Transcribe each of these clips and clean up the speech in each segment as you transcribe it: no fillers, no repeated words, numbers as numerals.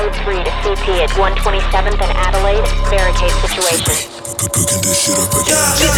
code 3 to CP at 127th and Adelaide. Barricade situation. Cooking this shit up again.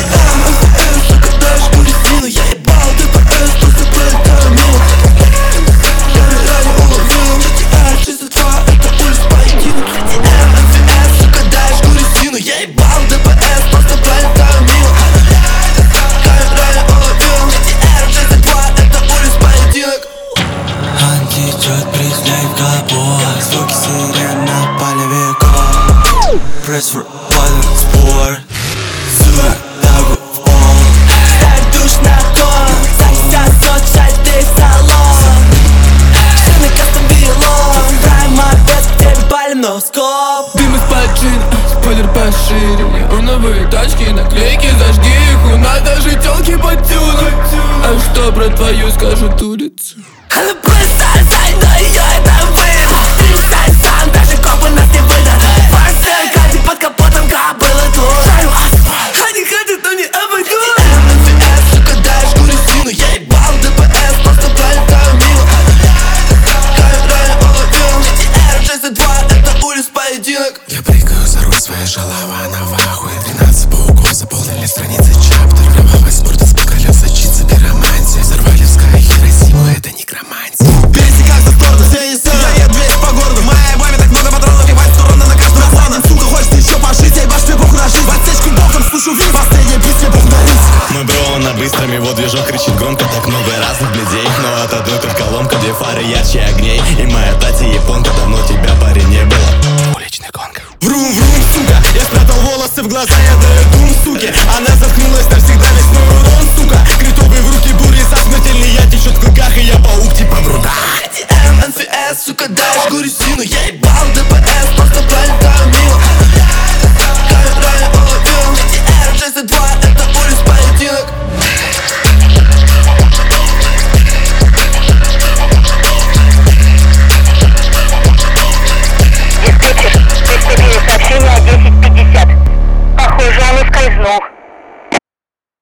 Я ебал ДПС, просто пролетаю мимо. Я реально уловил GTR 62, это улиц поединок. GTR, MVS, сука, даешь резину. Я ебал ДПС, просто пролетаю мимо. Я реально уловил GTR 62, это улиц поединок. Античет, призляй в капот. Звуки сирен на полевиков. Press for button, спор. Сука, дагу в пол. Ставь душ на тон. За 50 ты в салон. Шины кастом вилон. Прайм опять к тебе палим, но скоп. Дым из-под джина, спойлер пошире. Неоновые тачки, наклейки, зажги их. У нас даже тёлки под тюном. А что про твою скажут улицу? Она просто зай, но её это выдаст. Ты сам, даже копы нас не выдадут. Фарсы, каты под капотом, кобылы тут. Шарю асфальт, они хотят, но не обойдут. MVS, сука, даешь резину. Я ебал ДПС, просто пролетаю мимо. Я реально уловил GTR 62, это улиц поединок. Я прыгаю за руль своей шалава, она в ахуе. 13 пауков заполнили страницы чаптер. Кровавый спорт из-под колес сочится пиромантия. Взорвали в Скай Хиросиму, это некромантия. Пересекай за сторону, я еду весь по городу. Моей бабе так много патронов, ебать стороны на каждом плане. Сука, хочешь ты еще пожить, я ебашь тебе похуй на жизнь. В отсечку боком слышу виз, последняя бит, мне похуй на риск. Мой бро, на быстром, его движок кричит громко. Так много разных бледей, но от одной только ломка. Две фары ярче огней, и моя тати японка. Давно тебя, парень, не было. Уличный гонка. Врум-врум, сука, я спрятал волосы в глаза, я даю дум, суки. Она заткнулась навсегда, весь мой урон, сука. Критовый в руки бури, со смертельный я течет в клыках, и я паук типа в рудах. MVS, сука, даешь резину, я ебал